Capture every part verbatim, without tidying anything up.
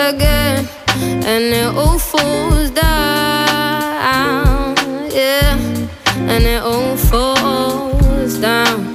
again, and it all falls down, yeah, and it all falls down.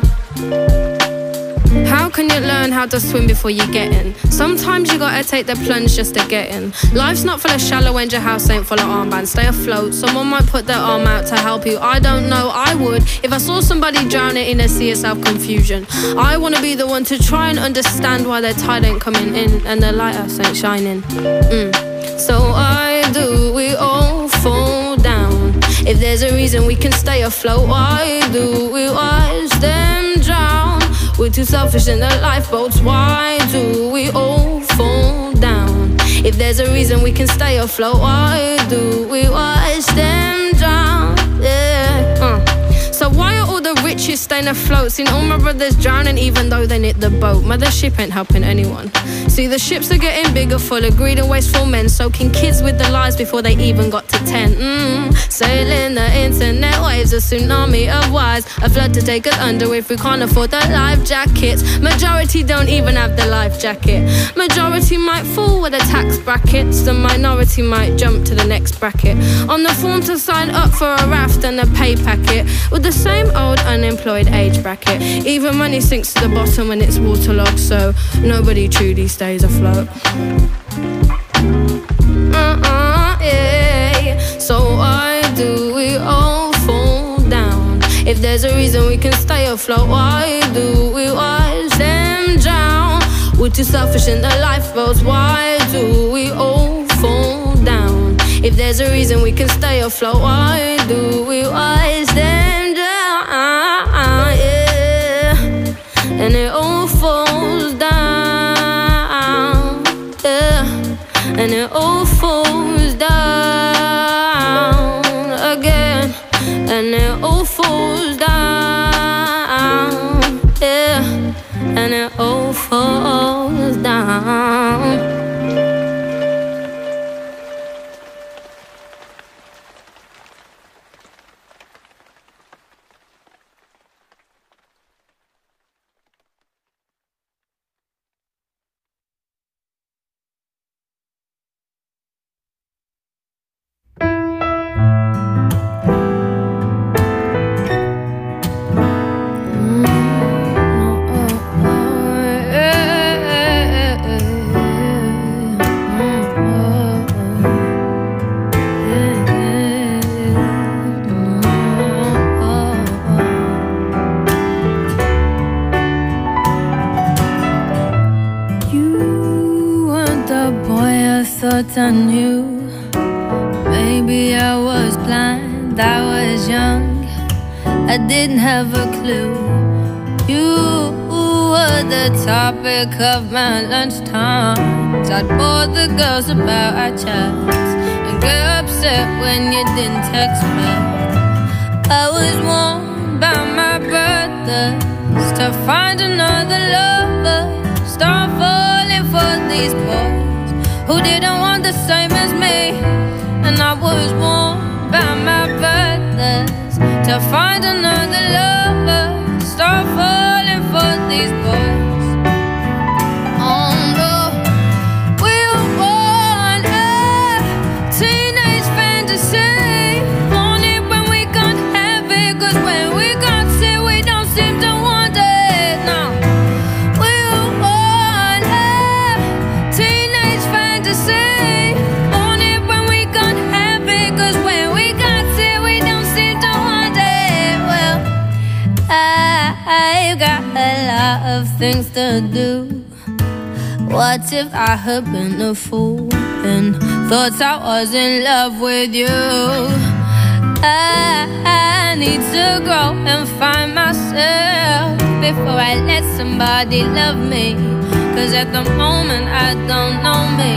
How can you learn how to swim before you get in? Sometimes you gotta take the plunge just to get in. Life's not full of shallow ends, your house ain't full of armbands. Stay afloat, someone might put their arm out to help you. I don't know, I would, if I saw somebody drowning in a sea of self-confusion. I wanna be the one to try and understand why their tide ain't coming in and their lighthouse ain't shining. mm. So why do we all fall down? If there's a reason we can stay afloat, why do we watch them drown? We're too selfish in the lifeboats. Why do we all fall down? If there's a reason we can stay afloat, why do we watch them drown? Yeah. Uh. So why are all the richest staying afloat? Seen all my brothers drowning even though they knit the boat. Mothership ain't helping anyone. See, the ships are getting bigger, full of greed and wasteful men, soaking kids with the lies before they even got to ten. mm. Sailing the internet waves, a tsunami of wise, a flood to take us under if we can't afford the life jackets. Majority don't even have the life jacket. Majority might fall with the tax brackets. The minority might jump to the next bracket. On the form to sign up for a raft and a pay packet, with the same old unemployed age bracket. Even money sinks to the bottom when it's waterlogged, so nobody truly stays afloat. Uh-uh, yeah. So why do we all fall down? If there's a reason we can stay afloat, why do we watch them drown? We're too selfish in the lifeboats. Why do we all fall down? If there's a reason we can stay afloat, why do we watch them drown? Yeah. And it all falls down, yeah. And it all falls down again, and it all falls down, yeah. And it all falls down. I knew. Maybe I was blind, I was young, I didn't have a clue. You were the topic of my lunchtimes. I'd bore the girls about our chats and get upset when you didn't text back. I was warned by my brothers to find another lover, start falling for these boys who didn't want the same as me. And I was warned by my brothers to find another lover, start falling for these boys. Oh no, we want a teenage fantasy. Want it when we can't have it, cause when we can't see, we don't seem to want it. No, we want a teenage fantasy. Want it when we can't have it, cause when we can't see, we don't seem to want it. Well, I, I've got a lot of things to do. What if I had been a fool and thought I was in love with you? I, I need to grow and find myself before I let somebody love me, cause at the moment I don't know me.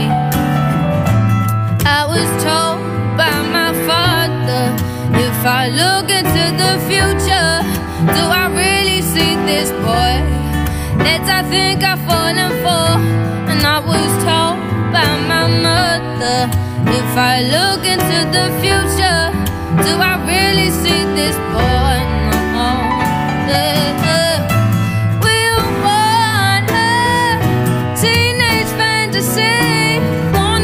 I was told by my father, if I look into the future, do I really see this boy that I think I've fallen for? And I was told by my mother, if I look into the future, do I really see this boy? No. Yeah. We want a teenage fantasy.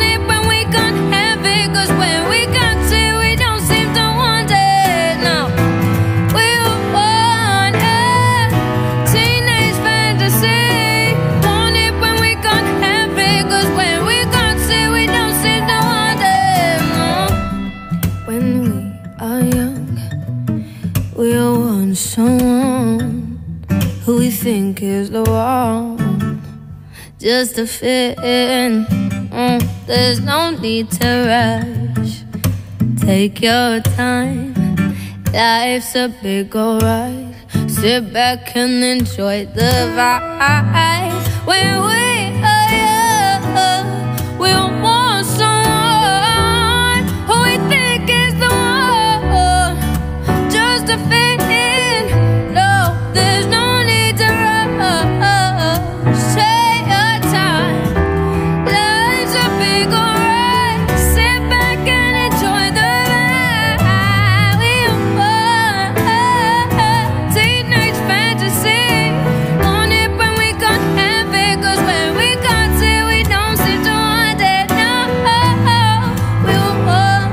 think is the one just to fit in. Mm, there's no need to rush. Take your time. Life's a big old ride. Sit back and enjoy the vibe. When we are young, we want someone who we think is the one just to fit in. No, there's no need to rush. Take your time. Life's a big old ride. Sit back and enjoy the vibe. We are teenage fantasy. Want it when we can't have it, 'cause when we got it, we don't seem to want it. No, we are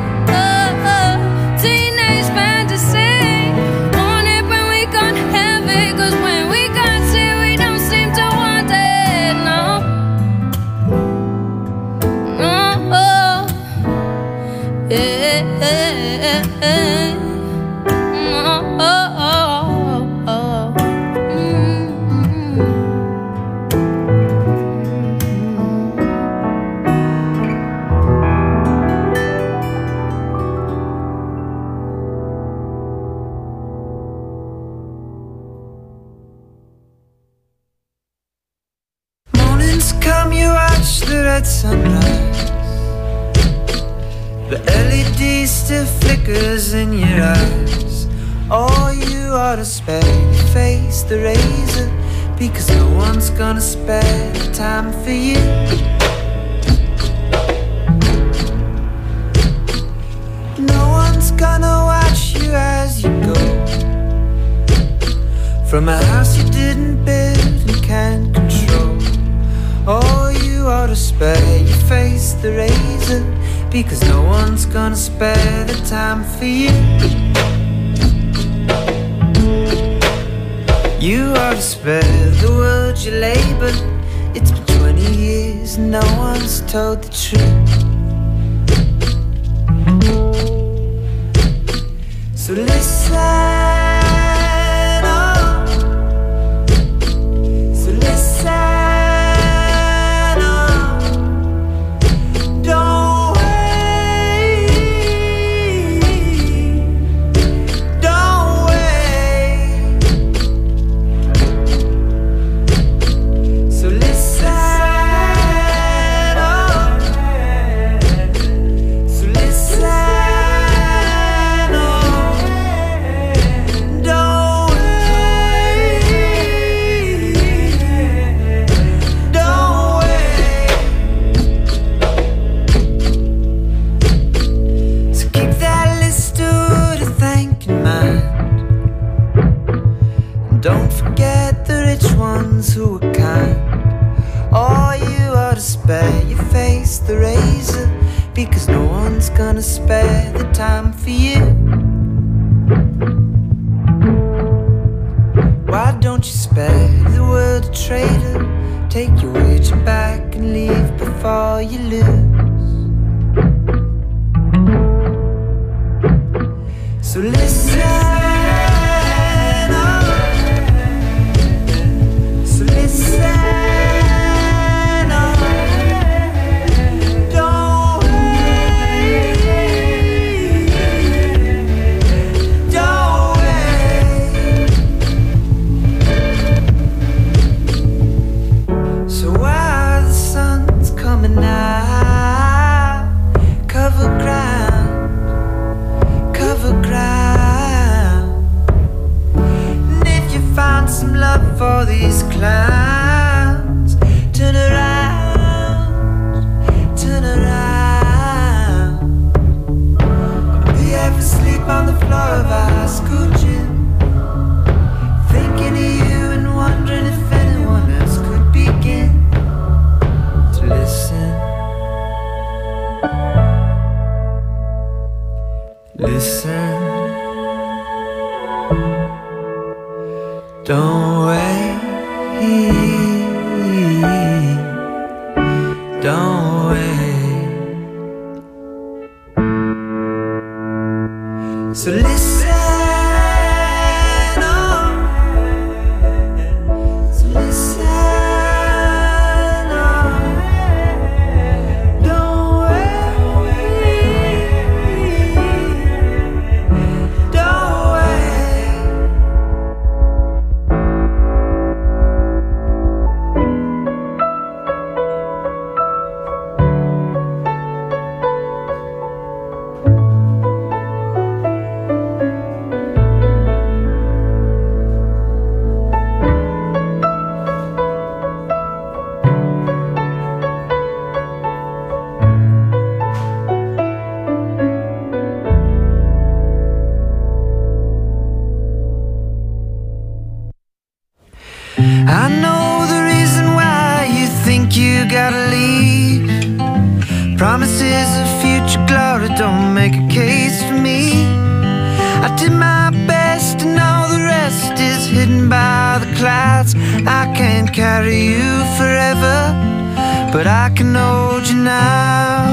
teenage fantasy. Want it when we can't have it, 'cause when we got it, we don't seem to want it. No, no, yeah, yeah, yeah. Mornings come, you watch the red sunrise. The L E D still flickers in your eyes. All you ought to spare your face the razor, because no one's gonna spare the time for you. No one's gonna watch you as you go from a house you didn't build and can't control. Oh, you ought to spare your face the razor, because no one's gonna spare the time for you. You ought to spare the world your labor. It's been twenty years and no one's told the truth. So listen. Don't forget the rich ones who are kind. Oh, you ought to spare your face the razor, because no one's gonna spare the time for you. Why don't you spare the world a traitor? Take your wager back and leave before you lose. So listen. For these clowns, turn around, turn around. We ever sleep on the floor of our school gym, thinking of you and wondering if anyone else could begin to listen. Listen. Don't wait, don't wait. So listen, oh, you gotta leave. Promises of future glory don't make a case for me. I did my best and all the rest is hidden by the clouds. I can't carry you forever, but I can hold you now.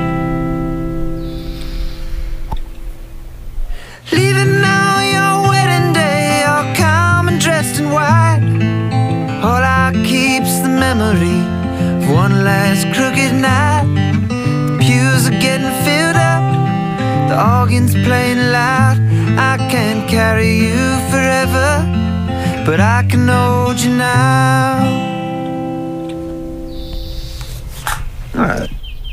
Leaving now your wedding day, all calm and dressed in white. All I keep's the memory of one last crooked night. The pews are getting filled up, the organ's playing loud. I can't carry you forever, but I can hold you now. All right.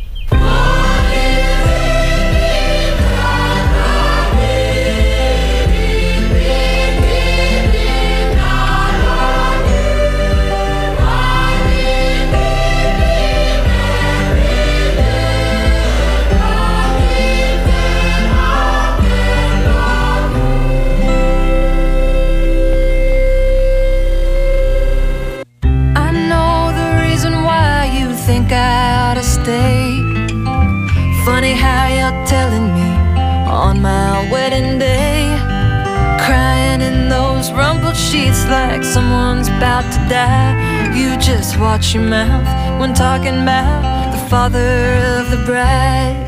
Funny how you're telling me on my wedding day, crying in those rumpled sheets like someone's about to die. You just watch your mouth when talking about the father of the bride.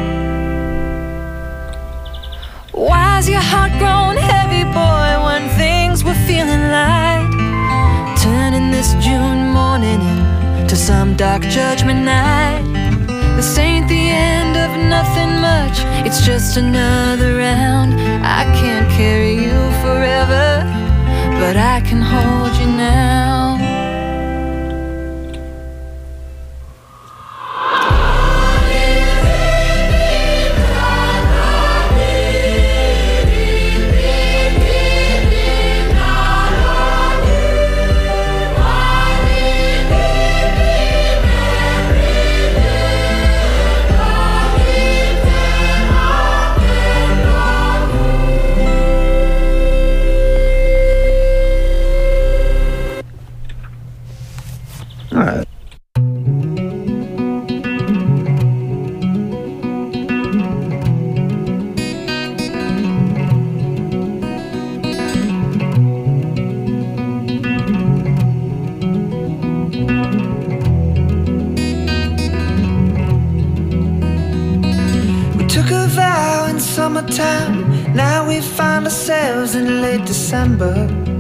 Why's your heart grown heavy, boy, when things were feeling light? Turning this June morning into some dark judgment night. This ain't the end of nothing much, it's just another round. I can't carry you forever, but I can hold you now. Summertime, now we find ourselves in late December.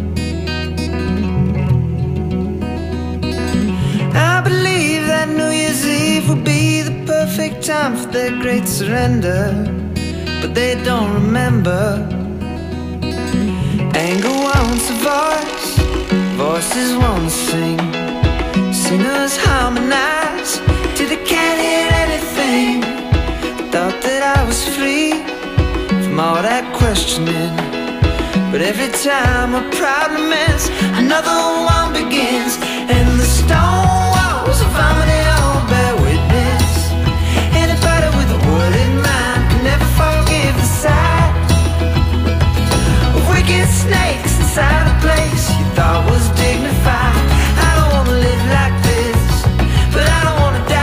I believe that New Year's Eve will be the perfect time for their great surrender, but they don't remember. Anger wants a voice, voices want to sing. Singers harmonize till they can't hear anything. Thought that I was free from all that questioning, but every time a problem ends, another one begins. And the stone walls of harmony all bear witness. Anybody with a word in mind can never forgive the sight of wicked snakes inside a place you thought was dignified. I don't wanna live like this, but I don't wanna die.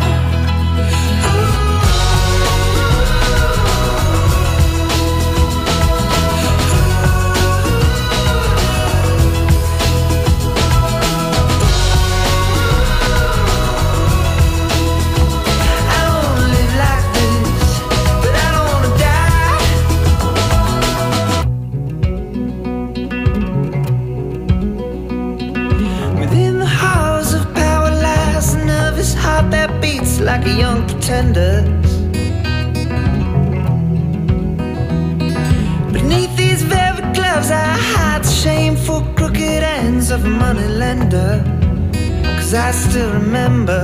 Like a young pretender. Beneath these velvet gloves I hide the shameful crooked ends of a money lender. Cause I still remember.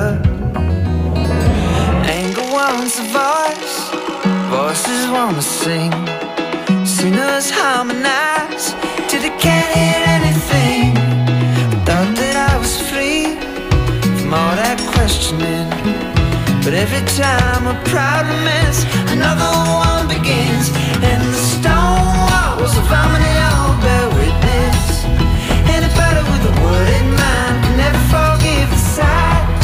Anger wants a voice, voices wanna sing. Singers harmonize till they can't hear anything. Thought that I was free from all that questioning, but every time a problem ends, another one begins. And the stone walls of harmony all bear witness. Anybody with a word in mind can never forgive the sight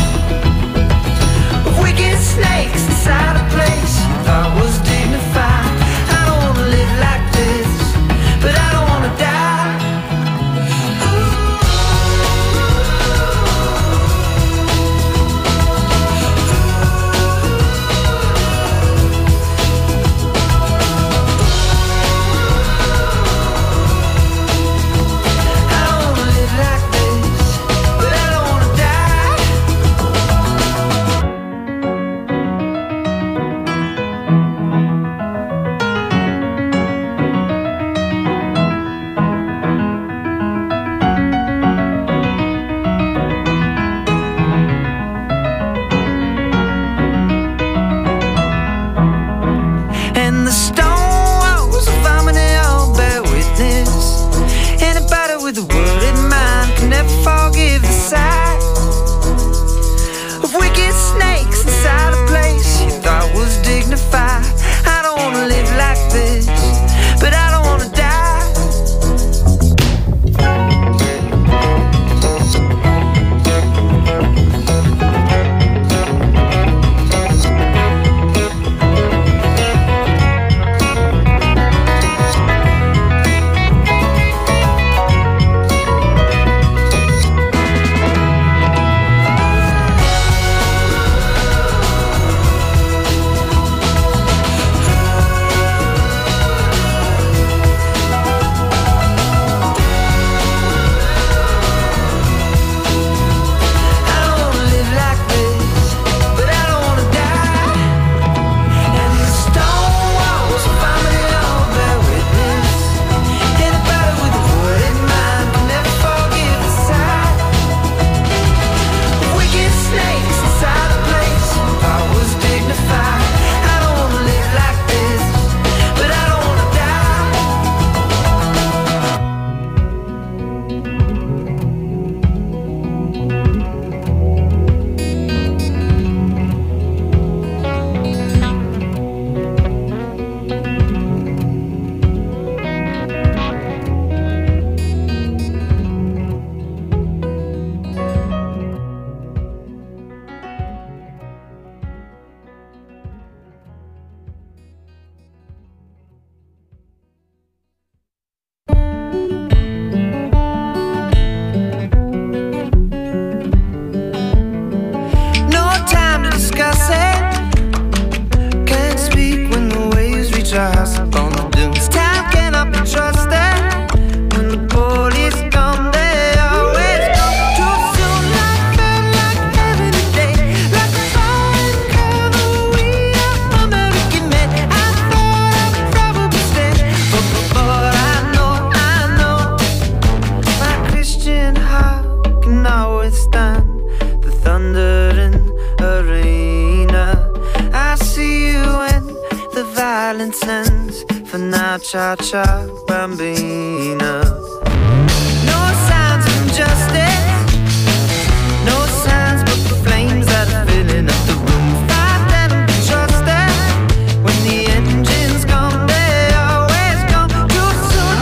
discuss it. Can't speak when the waves reach our house upon the dunes. Time cannot be trusted. When the police come, they always go too soon. Like felt like every day, like a foreign cavalry of American men. I thought I'd probably stand, but before I know, I know my Christian heart cannot withstand the thundering arena. I see you when the violence ends. For now, cha-cha, bambina. No signs from justice, no signs but the flames that are filling up the room. Fight them to trust us. When the engines come, they always come too soon.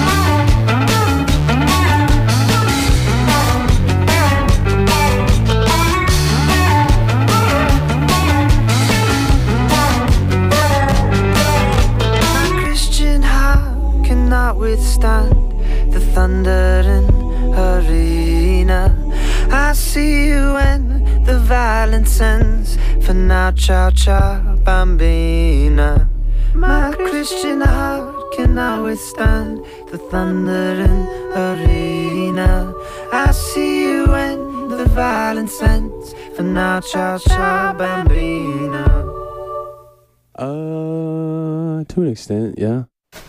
My Christian heart cannot withstand the thundering arena. I see you when the violence ends. For now, ciao, ciao, bambina. My Christian heart cannot withstand the thundering arena. I see you when the violence ends. For now, ciao, ciao, bambina. Uh, to an extent, yeah.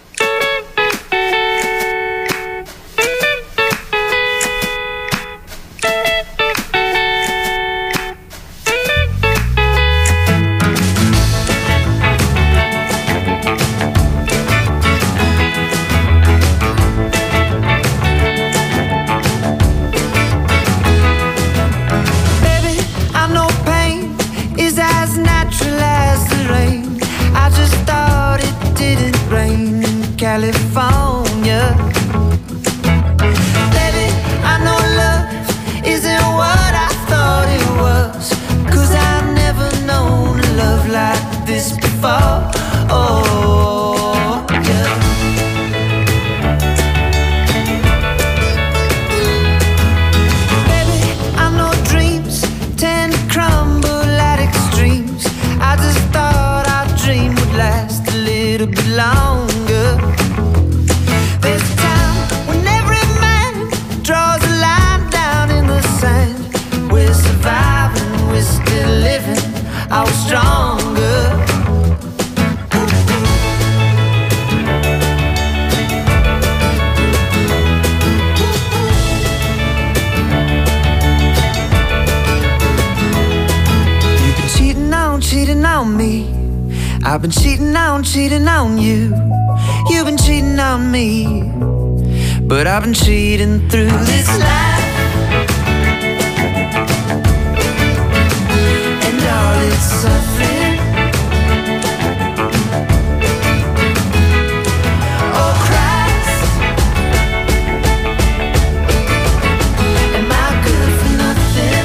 Baby, I know pain is as natural as the rain. I just thought it didn't rain in California. Baby, I know love isn't what I thought it was, 'cause I've never known a love like this before. Oh, yeah. Baby, I know dreams tend to crumble at extremes. I just thought our dream would last a little bit longer. There's a time when every man draws a line down in the sand. We're surviving, we're still living, I was stronger. You've been cheating on, cheating on me. I've been cheating on, cheating on you. You've been cheating on me, but I've been cheating through this life. And all its suffering. Oh Christ, am I good for nothing?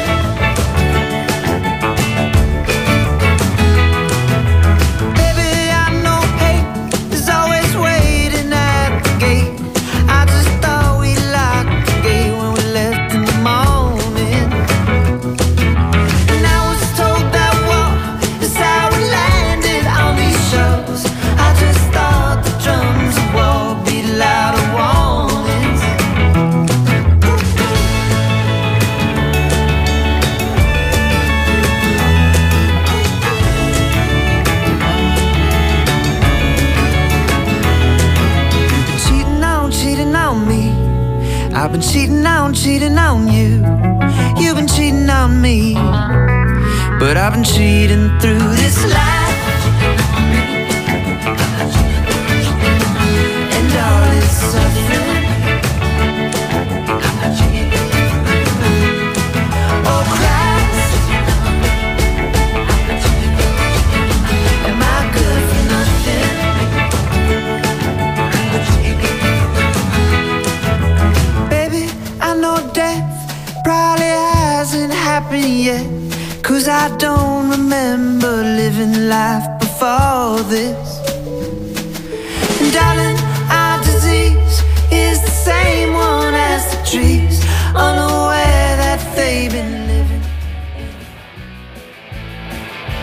Baby, I know hate is always waiting at the gate. I just thought we locked the gate when we left in the morning. And I was told that war is how we landed on these shores. I just thought the drums of war beat louder warnings. You've been cheating on, cheating on me. I've been cheating on, cheating on you. You've been cheating on me, but I've been cheating through this life. And all its suffering. Oh Christ, am I good for nothing? Baby, I know death probably hasn't happened yet, 'cause I don't remember living life before this. And darling, our disease is the same one as the trees, unaware that they've been living.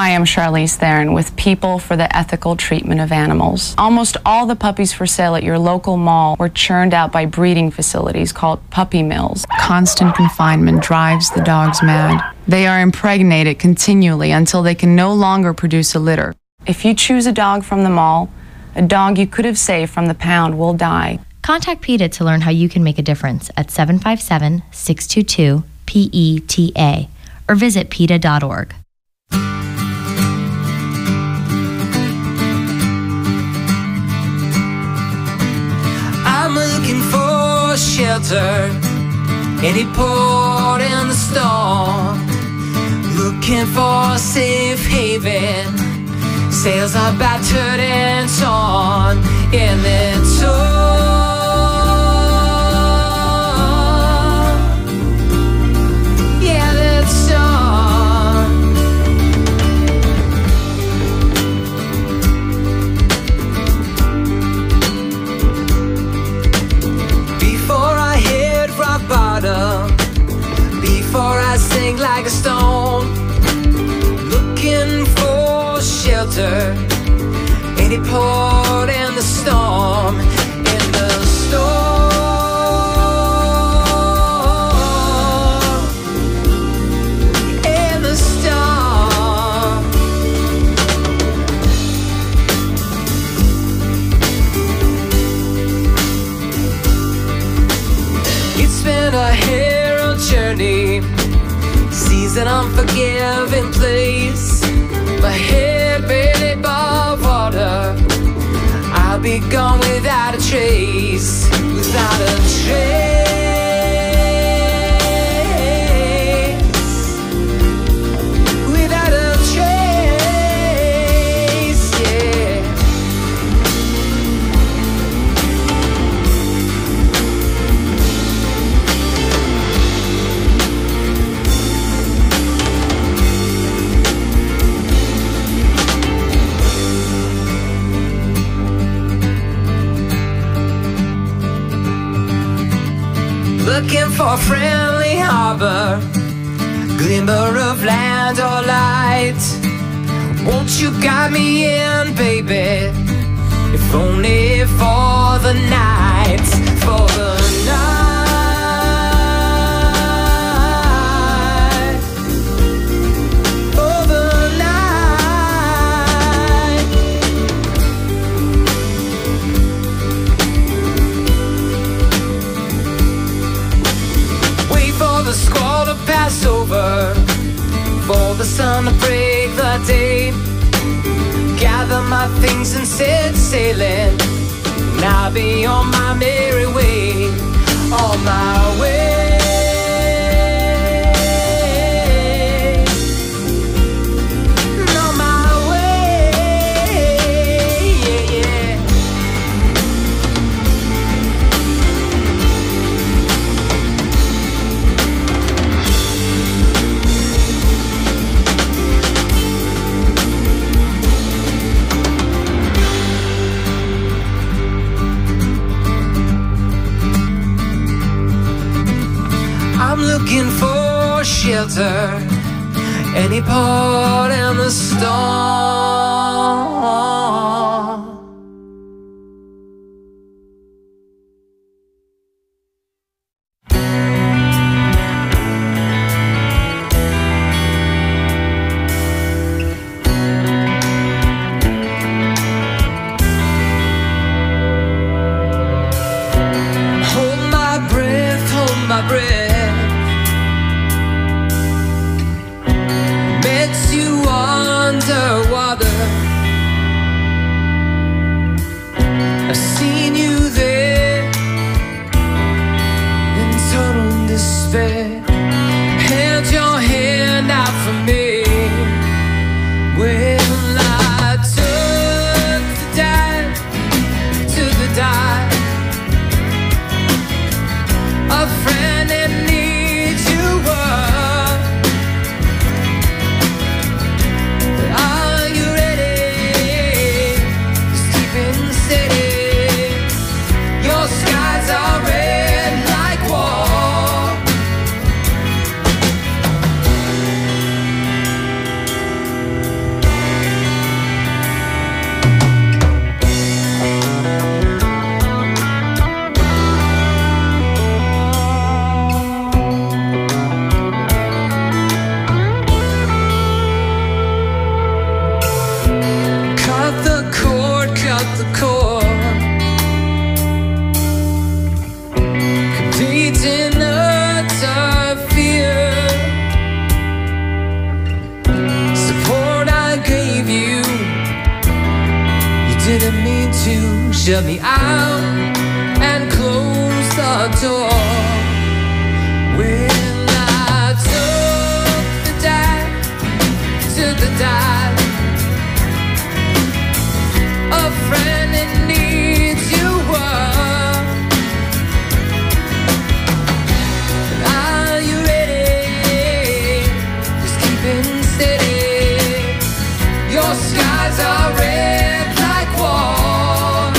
Hi, I'm Charlize Theron with People for the Ethical Treatment of Animals. Almost all the puppies for sale at your local mall were churned out by breeding facilities called puppy mills. Constant confinement drives the dogs mad. They are impregnated continually until they can no longer produce a litter. If you choose a dog from the mall, a dog you could have saved from the pound will die. Contact PETA to learn how you can make a difference at seven five seven, six two two, P E T A or visit PETA dot org. I'm looking for shelter, any port in the storm. Looking for a safe haven, sails are battered and torn in the storm. Yeah, that storm. Before I hit rock bottom, before I sink like a stone, looking for shelter, any port in the storm, in the storm, in the storm. It's been a hero journey, season unforgiving place. My head barely above water, I'll be gone without a trace, without a trace, without a trace, yeah. Looking for a friendly harbor, glimmer of land or light. Won't you guide me in, baby, if only for the night, for the night, for the night. Wait for the squall to pass over, for the sun to break the day. Gather my things and set sailing, and I'll be on my merry way, on my way, on my way, yeah, yeah. I'm looking for shelter, any port in the storm. Hold my breath, hold my breath. You underwater, I've seen you there in total despair. Held your hand out for me when I took the dive, took the dive. A friend in need you were. Skies are red like war. didn't mean to shut me out and close the door. When I took the dive, took the dive, a friend in need you were. But are you ready? Just keeping steady. Your skies are red like war.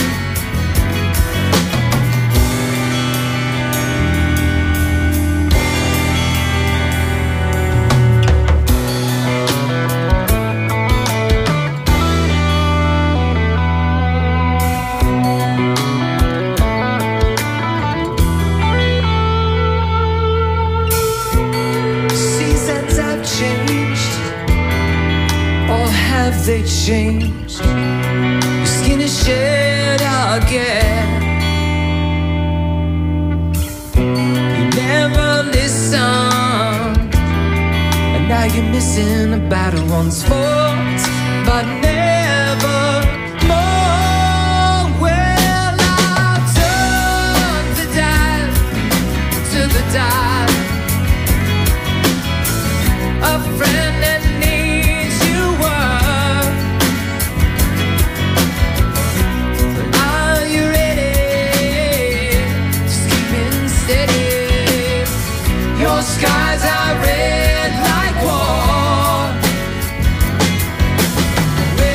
Seasons have changed, or have they changed? Your skin is shed again. You never listened, and now you're missing a battle once fought, but never more. Well, I took the dive, to the dive, a friend that needs you were. But are you ready? Just keeping steady. Your skies are red like war.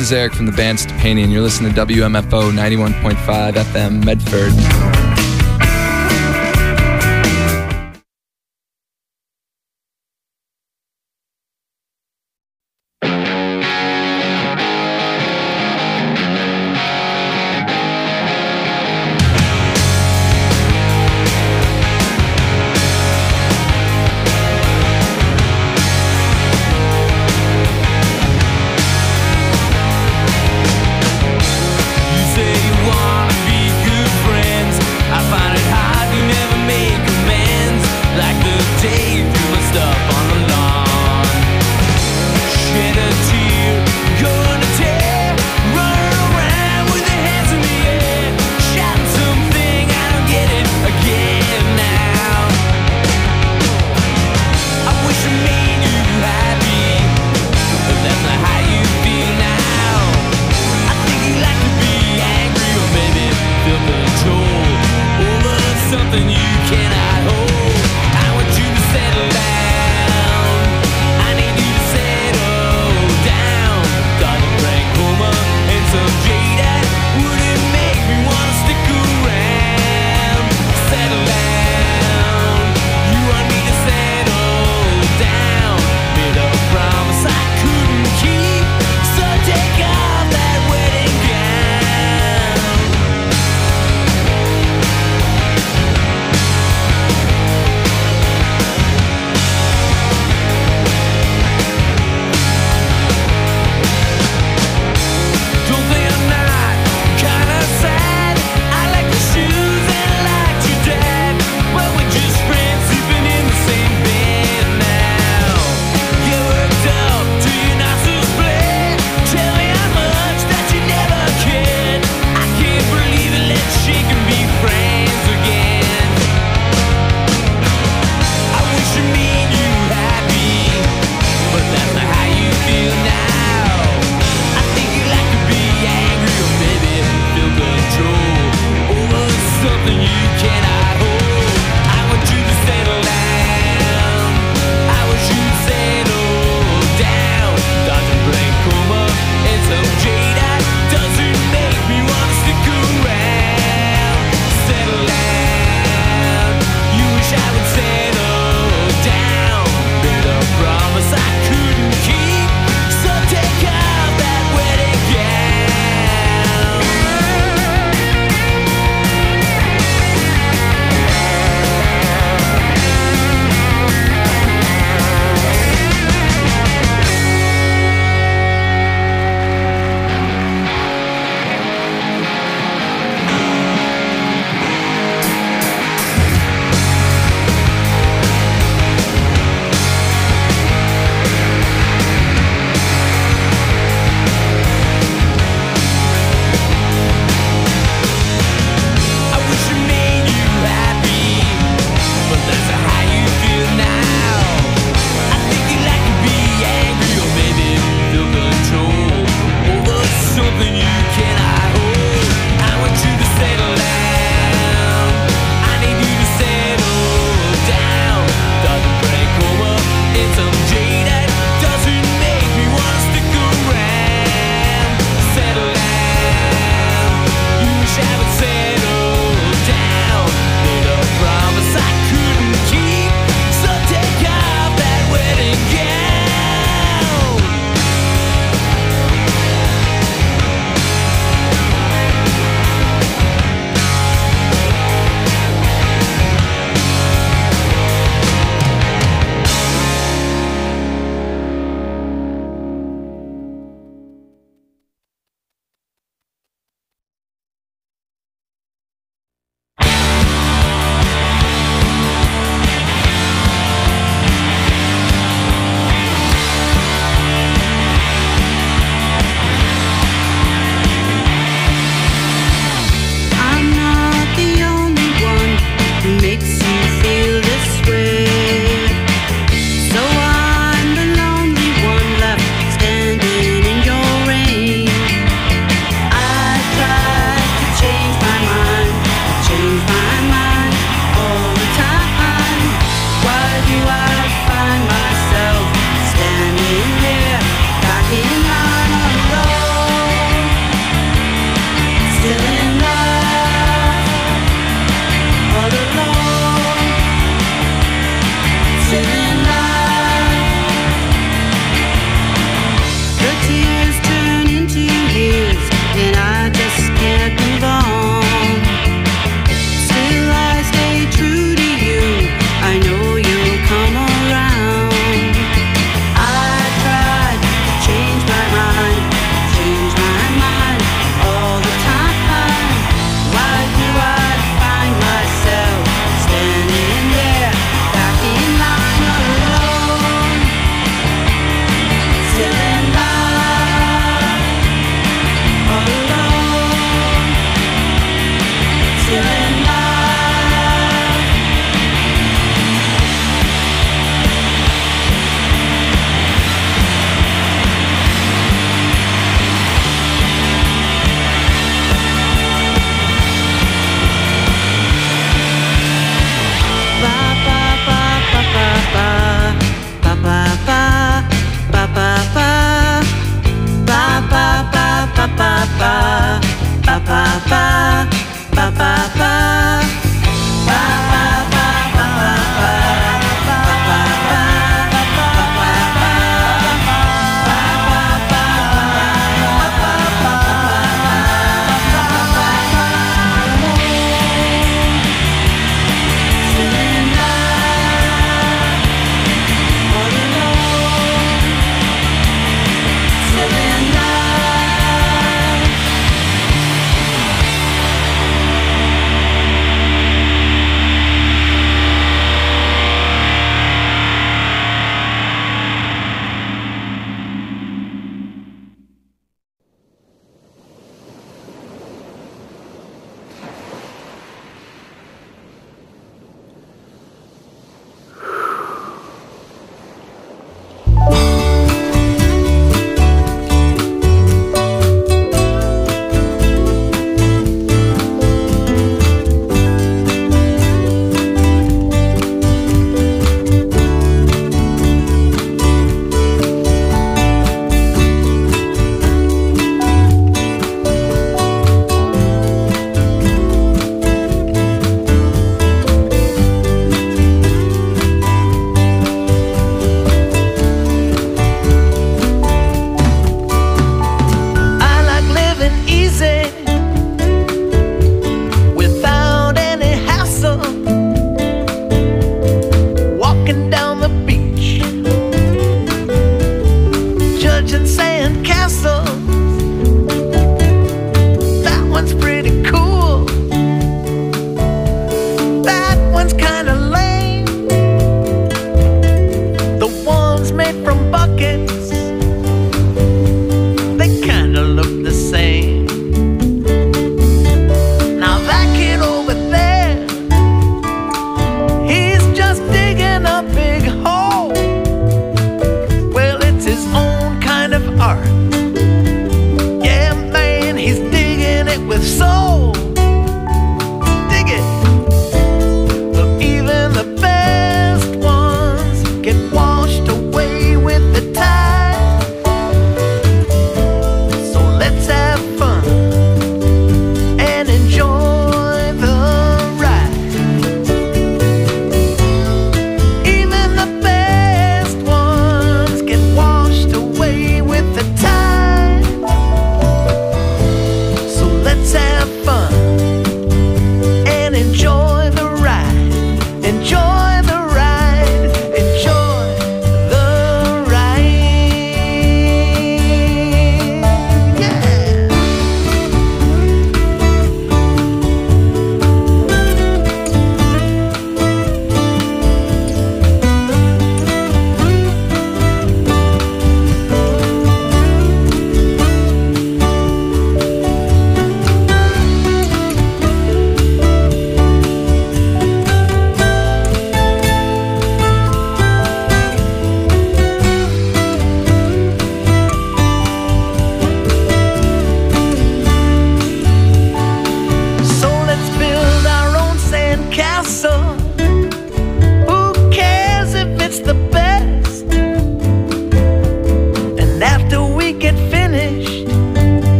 is Eric from the band Stepani, and you're listening to W M F O ninety-one point five F M Medford. Something you cannot hold. I want you to settle down.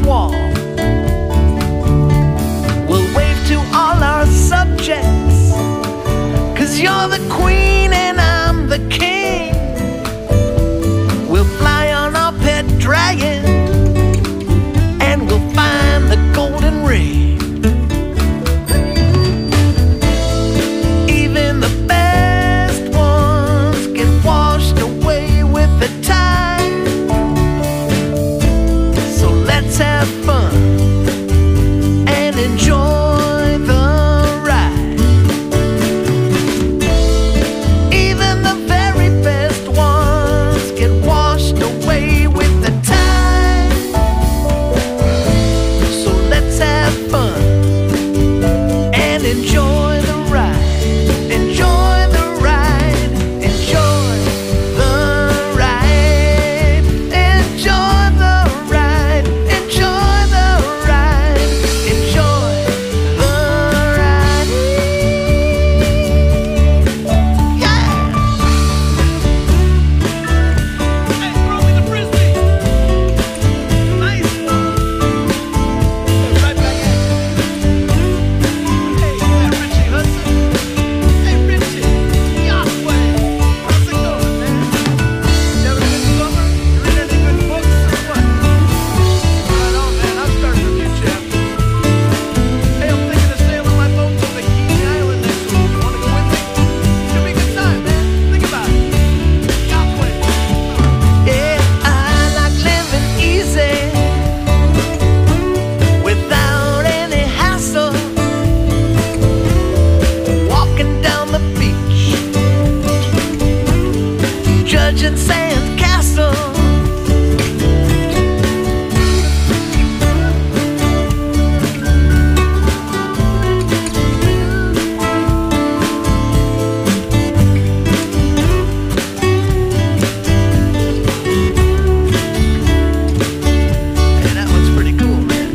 wall. We'll wave to all our subjects, 'cause you're the queen and I'm the king. We'll fly on our pet dragon, and we'll find the golden ring. Even the best ones get washed away with the tide. So let's have fun and enjoy the ride. Even the very best ones get washed away with the tide. So let's have fun and enjoy the ride. Enjoy the ride. Enjoy the ride. Enjoy the ride. Enjoy the ride. Enjoy the ride. Yeah. Hey, throw me the frisbee. Nice. Right back at you. Hey, yeah, Richie Hudson. Hey, Richie. Yahweh. How's it going, man? You having a good summer? You read any good books or what? Right on, man. I'm starting a new chapter. Hey, I'm thinking of sailing my boat to Bikini Island next week. You wanna go with me? Should be a good time, man. Think about it. Yahweh. Yeah, I like living easy, without any hassle. Walking down the beach, judging sand castles. And that one's pretty cool, man.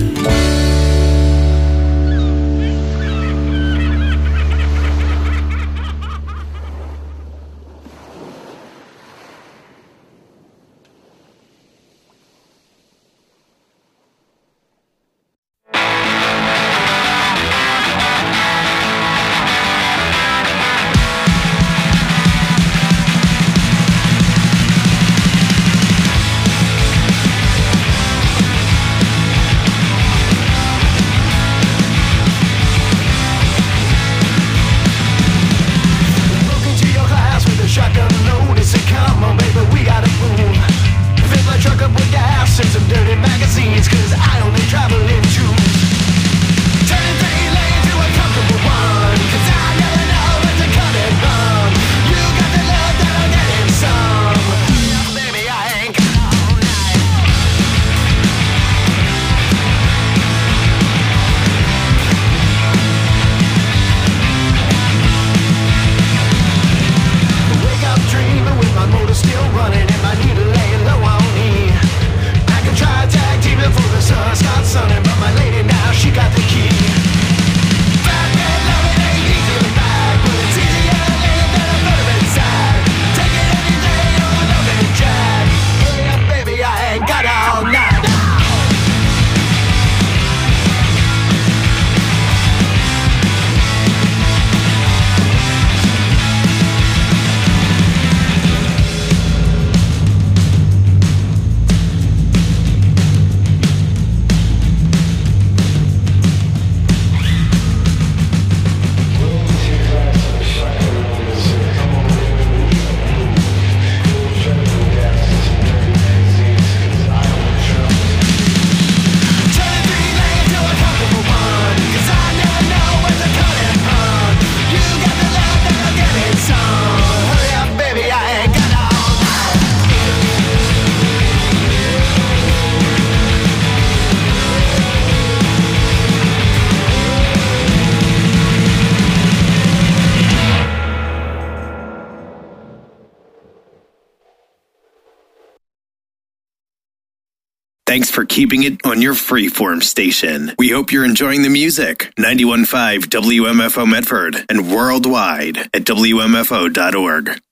Look into your eyes with a shotgun load. It's a come on, baby, we gotta move. Fill my truck up with gas and some dirty magazines, 'cause I only travel in twos. Turning three lanes to a comfortable one, 'cause I never know when to cut and run. You got the love that I'm getting some. Yeah, baby, I ain't got all night. Wake up dreaming with my motor still running and my needle laying low on me. I can try a tag team before the sun starts sunning, but my lady now, she got the key. Fat man loving ain't easy to back, but it's easier to lay than a bird inside. Take it any day, you're a loving jack. Yeah, baby, I ain't got all night. Turning three lanes to a comfortable one, 'cause I never know when to cut and run. You got the love that I'm getting some. Hurry up, baby, I ain't got all night. Thanks for keeping it on your freeform station. We hope you're enjoying the music. ninety-one point five W M F O Medford and worldwide at W M F O dot org.